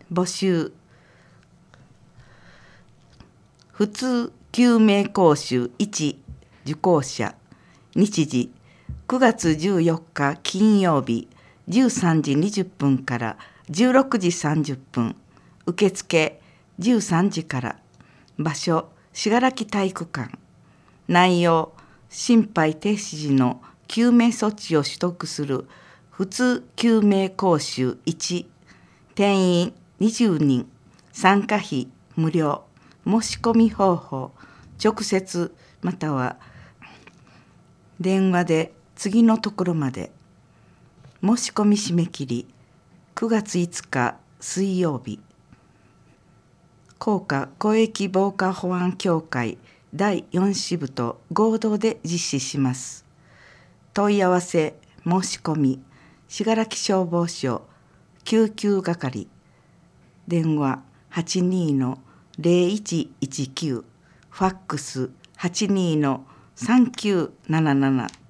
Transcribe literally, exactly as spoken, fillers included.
募集。普通救命講習いち受講者。日時くがつじゅうよっか金曜日じゅうさんじにじゅっぷんからじゅうろくじさんじゅっぷん。受付じゅうさんじから。場所信楽体育館。内容心肺停止時の救命措置を取得する普通救命講習いち。定員にじゅうにん。参加費無料。申し込み方法直接または電話で次のところまで。申し込み締め切りくがついつか水曜日。甲賀広域防火保安協会だいよん支部と合同で実施します。問い合わせ申し込み信楽消防署救急係。電話 はちにーのゼロいちいちきゅう。ファックス はちにーのさんきゅうなななな。